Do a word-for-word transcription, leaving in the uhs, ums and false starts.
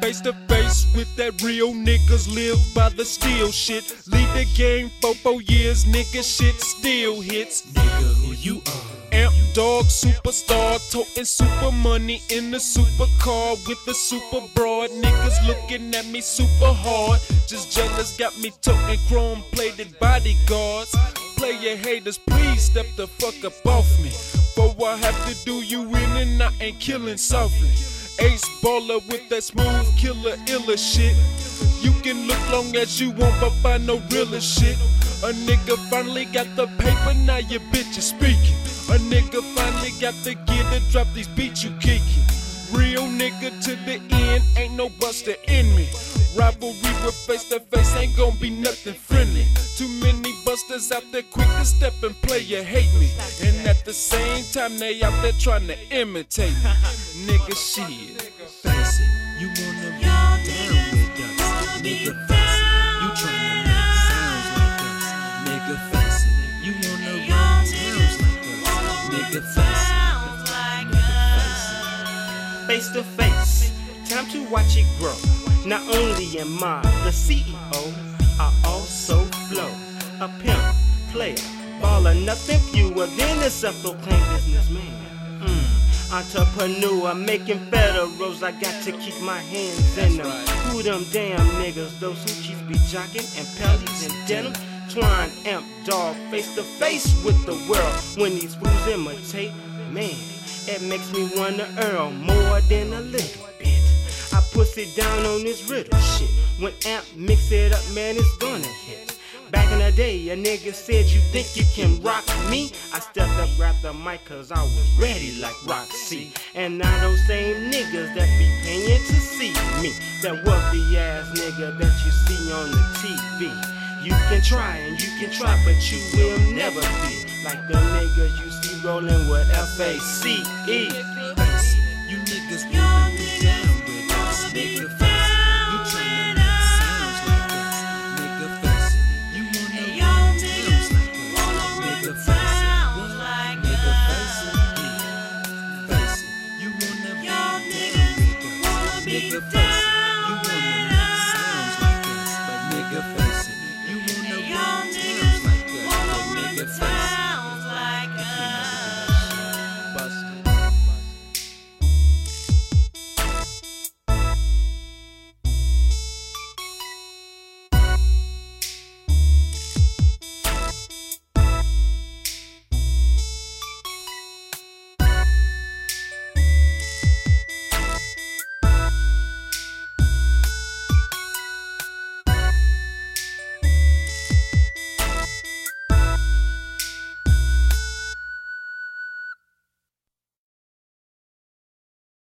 face to face with that real niggas live by the steel shit. Lead the game for four years, nigga shit still hits. Nigga, who you are? Amp Dog superstar, toting super money in the super car with the super broad. Niggas looking at me super hard, just jealous got me toting chrome plated bodyguards. Player haters, please step the fuck up off me. For I have to do you in and I ain't killing softly. Ace baller with that smooth killer illa shit. You can look long as you want, but find no realer shit. A nigga finally got the paper, now your bitch is speaking. A nigga finally got the gear to drop these beats you kicking. Real nigga to the end, ain't no buster in me. Rivalry with face to face ain't gon' be nothing friendly. Too many busters out there quick to step and play you hate me. And at the same time they out there trying to imitate me. Nigga shit, Face it, you wanna be down with us. Nigga face it, you tryna make sounds like us. Nigga face it, you wanna run towns like us. Nigga face it, nigga face it. Face to face, time to watch it grow. Not only am I the C E O, I also flow. A pimp, player, baller, nothing fewer than a self-proclaimed businessman. Mm. Entrepreneur, making federals, I got to keep my hands in them. Who them damn niggas, those hoochies be jocking and pellies and denim. Twine, Amp Dog, face to face with the world. When these fools imitate, man, it makes me wanna earn more than a little bit. I pussy down on this riddle shit. When Amp mix it up, man, it's gonna hit. Back in the day, a nigga said, you think you can rock me? I stepped up, grabbed the mic, cause I was ready like Roxy. And now those same niggas that be paying to see me, that wealthy ass nigga that you see on the T V. You can try and you can try, but you will never be like the niggas you see rolling with F A C E.